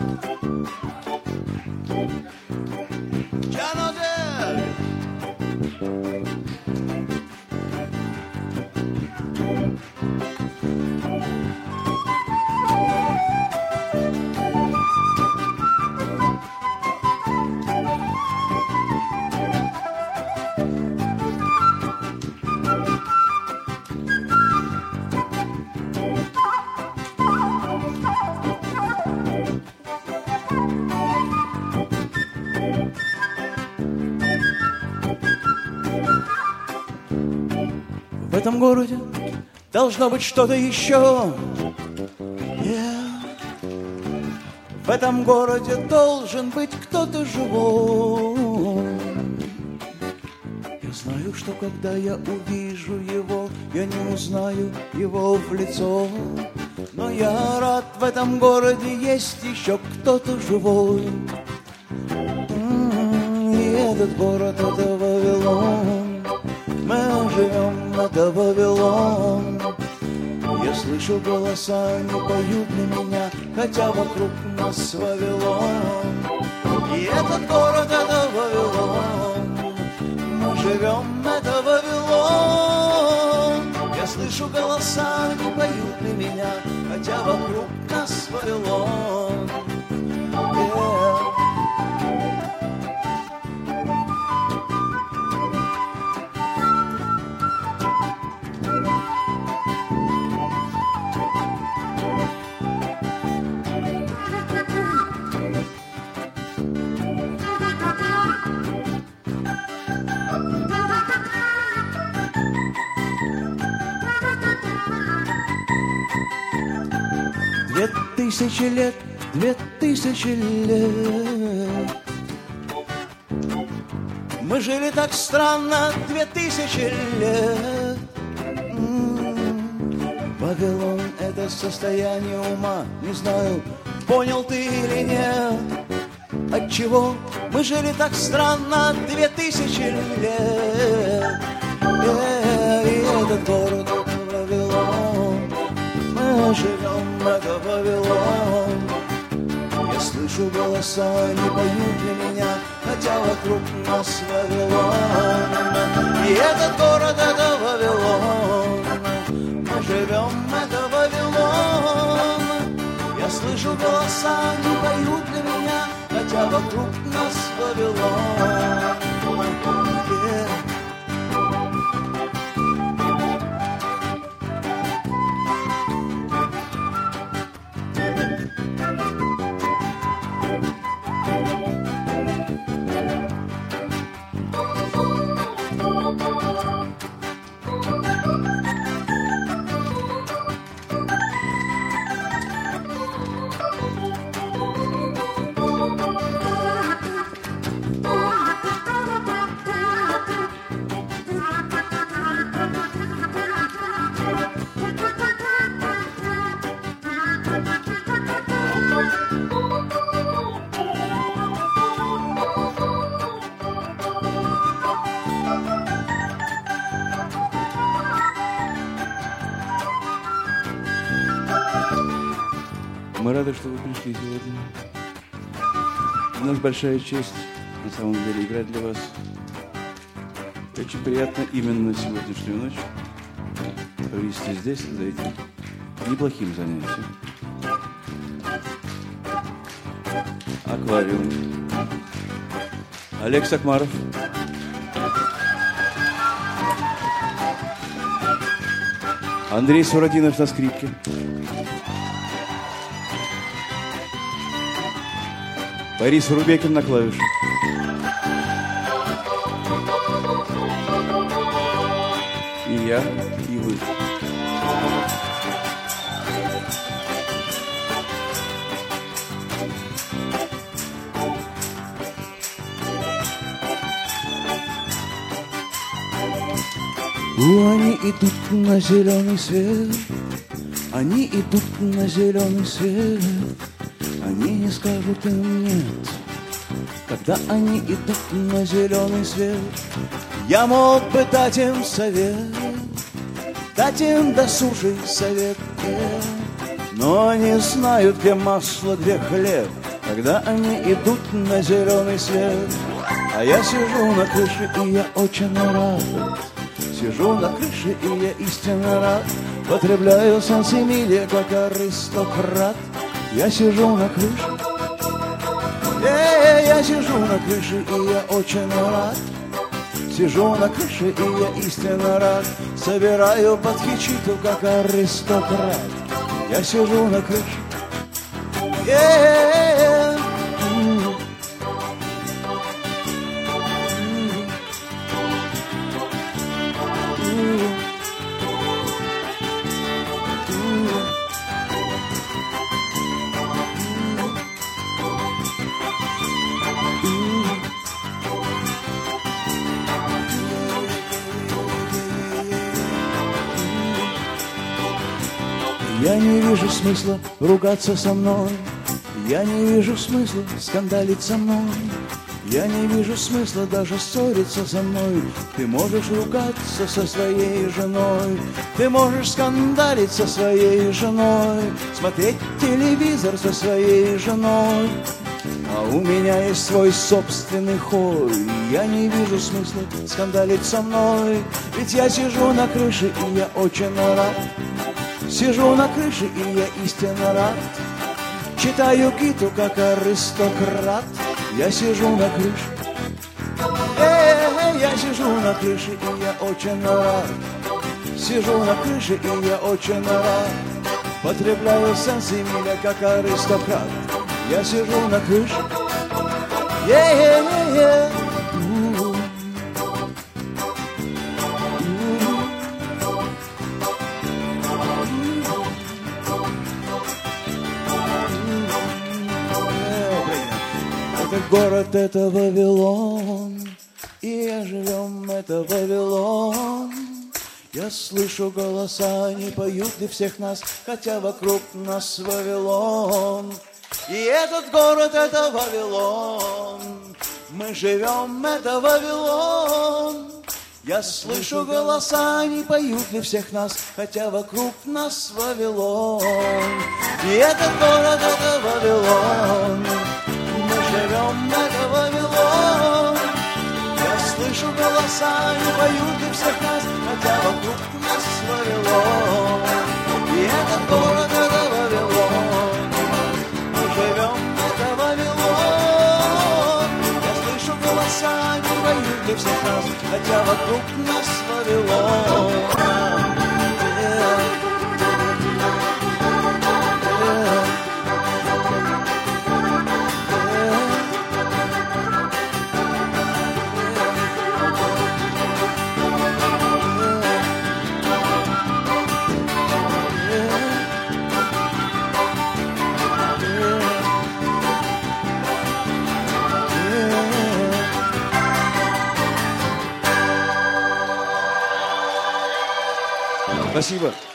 В этом городе должно быть что-то еще. В этом городе должен быть кто-то живой. Я знаю, что когда я увижу его, я не узнаю его в лицо. Но я рад, в этом городе есть еще кто-то живой. И этот город — это Вавилон. Мы живем, это Вавилон. Я слышу голоса, они поют для меня, хотя вокруг нас Вавилон. И этот город — это Вавилон. Мы живем, это Вавилон. Я слышу голоса, они поют для меня, хотя вокруг нас Вавилон. Две тысячи лет мы жили так странно 2000 лет. Вавилон — это состояние ума. Не знаю, понял ты или нет, отчего мы жили так странно 2000 лет. И этот город — это Вавилон. Мы живем, это Вавилон. Я слышу голоса, они поют для меня, хотя вокруг нас Вавилон. И этот город — это Вавилон. Мы живем, это Вавилон. Я слышу голоса, они поют для меня, хотя вокруг нас Вавилон. Мы рады, что вы пришли сегодня. У нас большая честь, на самом деле, играть для вас. Очень приятно именно сегодняшнюю ночь провести здесь, за этим неплохим занятием. Аквариум. Олег Сакмаров. Андрей Сурадинов на скрипке. Борис Рубекин на клавишах. И я, и вы. Они идут на зеленый свет, они идут на зеленый свет. Они не скажут им нет, когда они идут на зеленый свет. Я мог бы дать им совет, дать им досужий совет, но они знают, где масло, где хлеб. когда они идут на зеленый свет. А я сижу на крыше, и я очень рад. Сижу на крыше, и я истинно рад. Потребляю сансимилия, как аристократ. Я сижу на крыше, я сижу на крыше, и я очень рад. Сижу на крыше, и я истинно рад. Собираю под хичиту, как аристократ. Я сижу на крыше, Я не вижу смысла ругаться со мной. Я не вижу смысла скандалить со мной. Я не вижу смысла даже ссориться со мной. Ты можешь ругаться со своей женой. Ты можешь скандалить со своей женой. Смотреть телевизор со своей женой. А у меня есть свой собственный хой. Я не вижу смысла скандалить со мной. Ведь я сижу на крыше, и я очень рад. Сижу на крыше, и я истинно рад. Читаю Гиту, как аристократ. Я сижу на крыше, я сижу на крыше, и я очень рад. Сижу на крыше, и я очень рад. Потребляю сансимилия, как аристократ. Я сижу на крыше, Это город, это Вавилон, и я живем, это Вавилон. Я слышу голоса, они поют для всех нас, хотя вокруг нас Вавилон. И этот город, это Вавилон, мы живем, это Вавилон. Я слышу голоса, они поют для всех нас, хотя вокруг нас Вавилон. И этот город, это Вавилон, мы живем, это Вавилон. Я слышу голоса, они поют для всех нас, хотя вокруг нас Вавилон. И этот город, это Вавилон, мы живем, это Вавилон. Я слышу голоса, они поют для всех нас, хотя вокруг нас Вавилон. Спасибо.